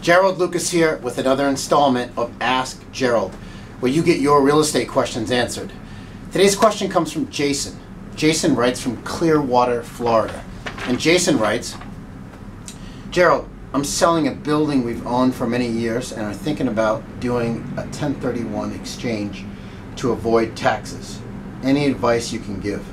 Gerald Lucas here with another installment of Ask Gerald, where you get your real estate questions answered. Today's question comes from Jason. Jason writes from Clearwater, Florida. And Jason writes, Gerald, I'm selling a building we've owned for many years and are thinking about doing a 1031 exchange to avoid taxes. Any advice you can give?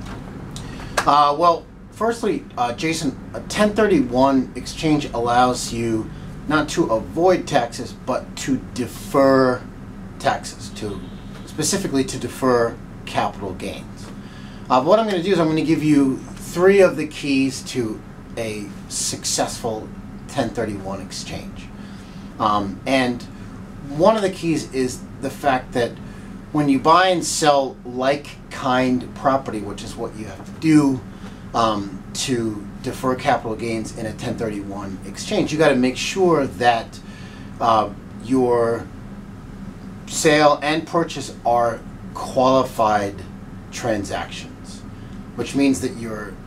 Well, firstly, Jason, a 1031 exchange allows you not to avoid taxes, but to defer taxes, specifically to defer capital gains. What I'm going to do is I'm going to give you 3 of the keys to a successful 1031 exchange. And one of the keys is the fact that when you buy and sell like-kind property, which is what you have to do to defer capital gains in a 1031 exchange, you got to make sure that your sale and purchase are qualified transactions, which means that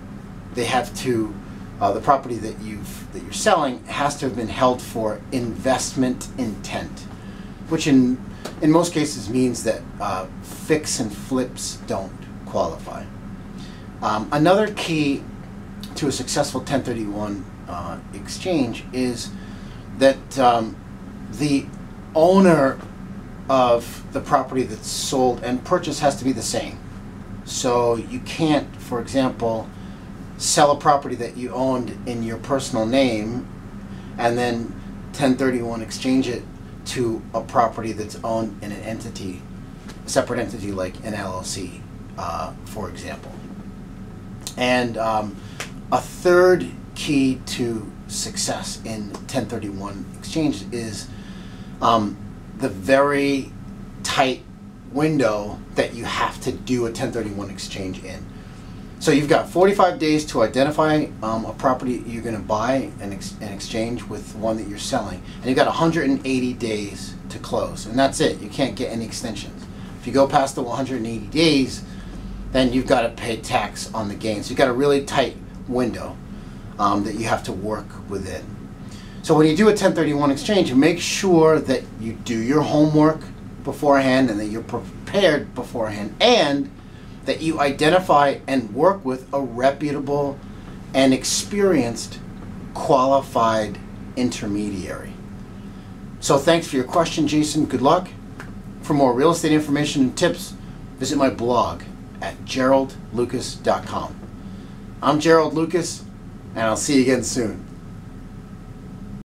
the property that you're selling has to have been held for investment intent, which in most cases means that fix and flips don't qualify. Another key to a successful 1031 exchange is that the owner of the property that's sold and purchased has to be the same. So you can't, for example, sell a property that you owned in your personal name and then 1031 exchange it to a property that's owned in an entity, a separate entity like an LLC, for example. And a third key to success in 1031 exchange is the very tight window that you have to do a 1031 exchange in. So you've got 45 days to identify a property you're going to buy and exchange with one that you're selling, and you've got 180 days to close, and that's it. You can't get any extensions. If you go past the 180 days, then you've got to pay tax on the gains. You've got a really tight window that you have to work within. So when you do a 1031 exchange, you make sure that you do your homework beforehand and that you're prepared beforehand, and that you identify and work with a reputable and experienced qualified intermediary. So thanks for your question, Jason. Good luck. For more real estate information and tips, visit my blog at geraldlucas.com. I'm Gerald Lucas, and I'll see you again soon.